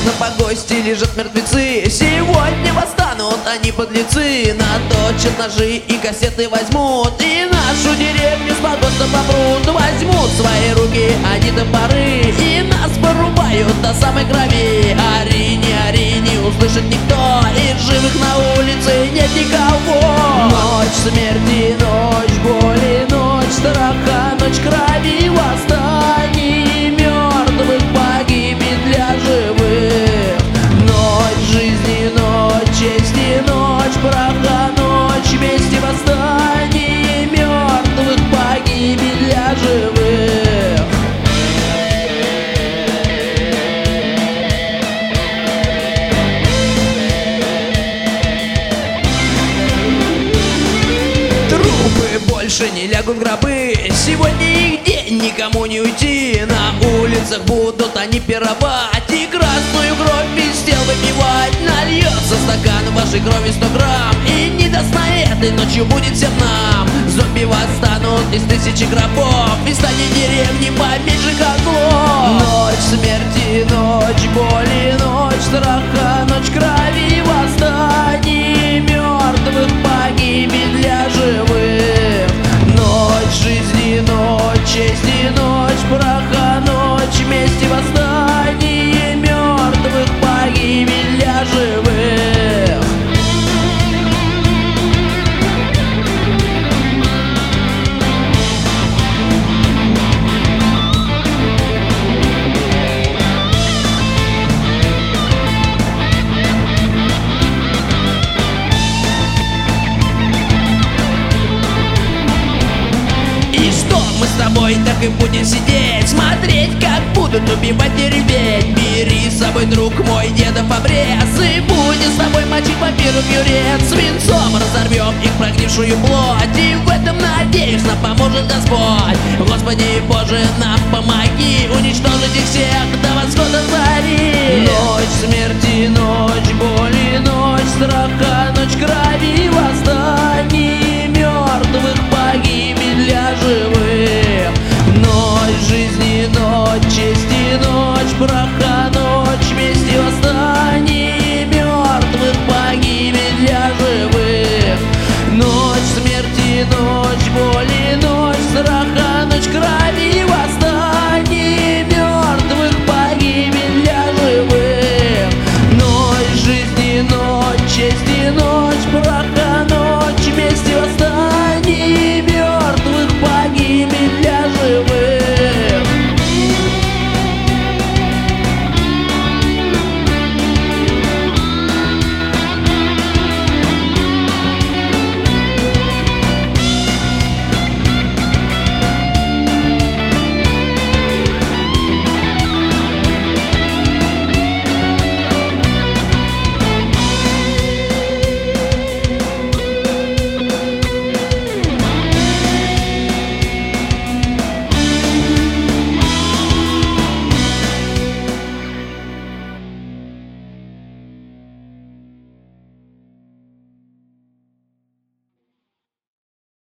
На погосте лежат мертвецы, сегодня восстанут они, подлецы. Наточат ножи и кассеты возьмут, и нашу деревню с погоста попрут. Возьмут в свои руки они топоры, и нас порубают до самой крови. Ори, не услышит никто, из живых на улице нет никого. Ночь смерти, ночь боли, ночь страха, ночь крови, восстаний мертвых, погибель для живых. Ночь жизни, ночь чести, ночь праха, ночь мести, восстаний мертвых, погибель для живых. Больше не лягут в гробы, сегодня их день, никому не уйти. На улицах будут они пировать и красную кровь без тел выпивать. Нальется стакан вашей крови 100 грамм, и не до сна этой ночью будет всем нам. Зомби восстанут из 1000 гробов, и станет деревни поменьше козлов. Ночь смерти, ночь боли, ночь страха, ночь крови, восстаний мертвых, погибель для живых. Ночь жизни, ночь чести, ночь праха, ночь мести, восстание мертвых, погибель для живых. Мы с тобой так и будем сидеть, смотреть, как будут убивать и реветь. Бери с собой, друг мой, дедов обрез, и будем с тобой мочить вампиров юрец. Свинцом разорвем их прогнившую плоть, и в этом, надеюсь, нам поможет Господь. Господи Боже, нам помоги уничтожить их всех до восхода зари. Ночь смерти, ночь боли, ночь страха, ночь крови, восстаний мертвых, погибель для живых. Ночь жизни, ночь чести, ночь праха,